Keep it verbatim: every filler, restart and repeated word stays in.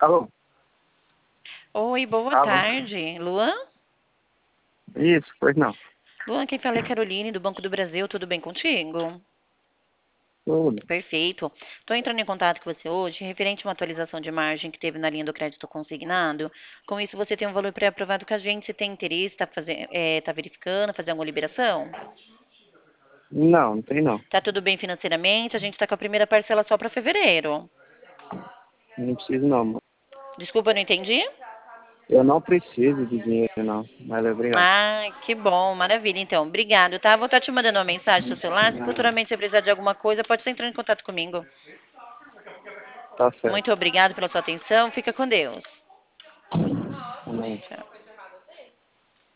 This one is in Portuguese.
Alô? Oi, boa Alô? tarde. Luan? Isso, pois não. Luan, quem fala é Caroline, do Banco do Brasil. Tudo bem contigo? Tudo. Perfeito. Estou entrando em contato com você hoje, referente a uma atualização de margem que teve na linha do crédito consignado. Com isso, você tem um valor pré-aprovado com a gente. Se tem interesse, está é, tá verificando, fazer alguma liberação? Não, não tem não. Tá tudo bem financeiramente? A gente está com a primeira parcela só para fevereiro. Não preciso não, mano. Desculpa, não entendi? Eu não preciso de dinheiro não. Mas obrigado. Ah, que bom, maravilha. Então, obrigado, tá? Vou estar te mandando uma mensagem no seu celular. Se Ah, futuramente você precisar de alguma coisa, pode estar entrando em contato comigo. tá certo. Muito obrigado pela sua atenção. Fica com Deus. Amém. Tchau.